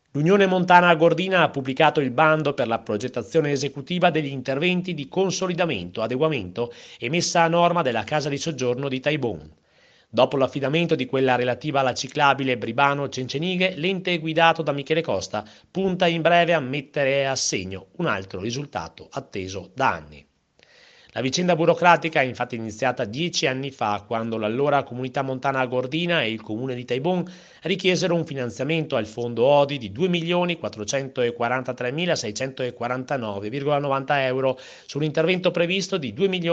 L'Unione Montana Gordina ha pubblicato il bando per la progettazione esecutiva degli interventi di consolidamento, adeguamento e messa a norma della casa di soggiorno di Taibon. Dopo l'affidamento di quella relativa alla ciclabile Bribano-Cencenighe, l'ente guidato da Michele Costa punta in breve a mettere a segno un altro risultato atteso da anni. La vicenda burocratica è infatti iniziata 10 anni fa, quando l'allora Comunità Montana Gordina e il comune di Taibon richiesero un finanziamento al fondo ODI di 2.443.649,90 euro su un intervento previsto di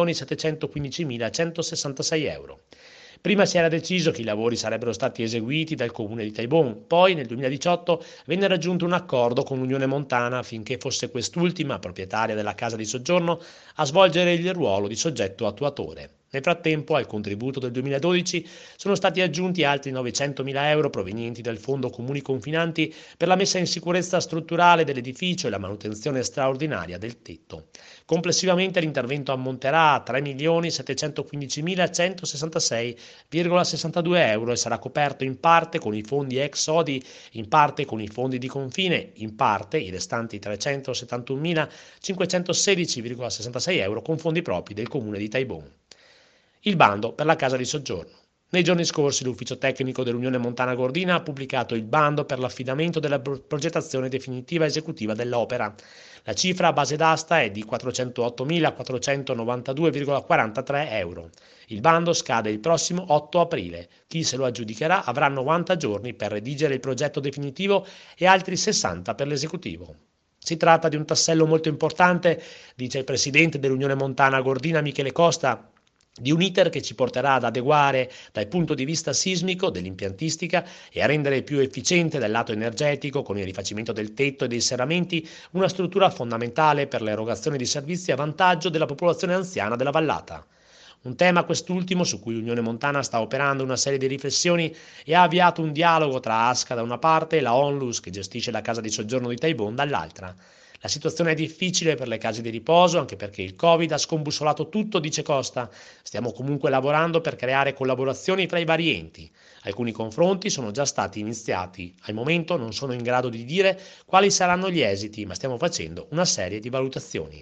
2.715.166 euro. Prima si era deciso che i lavori sarebbero stati eseguiti dal comune di Taibon, poi nel 2018 venne raggiunto un accordo con l'Unione Montana affinché fosse quest'ultima, proprietaria della casa di soggiorno, a svolgere il ruolo di soggetto attuatore. Nel frattempo, al contributo del 2012 sono stati aggiunti altri 900.000 euro provenienti dal Fondo Comuni Confinanti per la messa in sicurezza strutturale dell'edificio e la manutenzione straordinaria del tetto. Complessivamente l'intervento ammonterà a 3.715.166,62 euro e sarà coperto in parte con i fondi ex ODI, in parte con i fondi di confine, in parte i restanti 371.516,66 euro con fondi propri del comune di Taibon. Il bando per la casa di soggiorno. Nei giorni scorsi l'ufficio tecnico dell'Unione Montana Gordina ha pubblicato il bando per l'affidamento della progettazione definitiva esecutiva dell'opera. La cifra a base d'asta è di 408.492,43 euro. Il bando scade il prossimo 8 aprile. Chi se lo aggiudicherà avrà 90 giorni per redigere il progetto definitivo e altri 60 per l'esecutivo. Si tratta di un tassello molto importante, dice il presidente dell'Unione Montana Gordina Michele Costa, di un iter che ci porterà ad adeguare dal punto di vista sismico, dell'impiantistica e a rendere più efficiente dal lato energetico, con il rifacimento del tetto e dei serramenti, una struttura fondamentale per l'erogazione di servizi a vantaggio della popolazione anziana della vallata. Un tema quest'ultimo su cui l'Unione Montana sta operando una serie di riflessioni e ha avviato un dialogo tra ASCA da una parte e la Onlus, che gestisce la casa di soggiorno di Taibon, dall'altra. La situazione è difficile per le case di riposo, anche perché il Covid ha scombussolato tutto, dice Costa. Stiamo comunque lavorando per creare collaborazioni tra i vari enti. Alcuni confronti sono già stati iniziati. Al momento non sono in grado di dire quali saranno gli esiti, ma stiamo facendo una serie di valutazioni.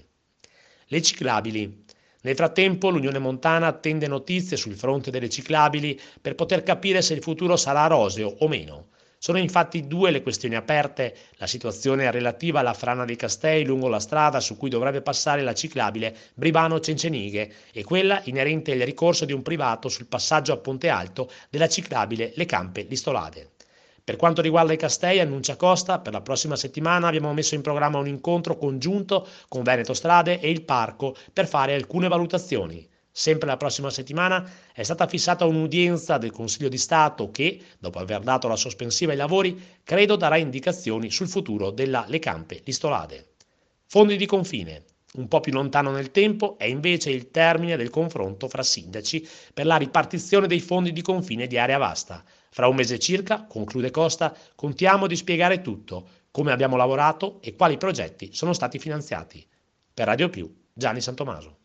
Le ciclabili. Nel frattempo l'Unione Montana attende notizie sul fronte delle ciclabili per poter capire se il futuro sarà roseo o meno. Sono infatti due le questioni aperte: la situazione relativa alla frana dei Castei lungo la strada su cui dovrebbe passare la ciclabile Bribano-Cencenighe e quella inerente al ricorso di un privato sul passaggio a Ponte Alto della ciclabile Le Campe-Listolade. Per quanto riguarda i Castei, annuncia Costa, per la prossima settimana abbiamo messo in programma un incontro congiunto con Veneto Strade e il Parco per fare alcune valutazioni. Sempre la prossima settimana è stata fissata un'udienza del Consiglio di Stato che, dopo aver dato la sospensiva ai lavori, credo darà indicazioni sul futuro della Le Campe Listolade. Fondi di confine. Un po' più lontano nel tempo è invece il termine del confronto fra sindaci per la ripartizione dei fondi di confine di area vasta. Fra un mese circa, conclude Costa, contiamo di spiegare tutto, come abbiamo lavorato e quali progetti sono stati finanziati. Per Radio Più, Gianni Santomaso.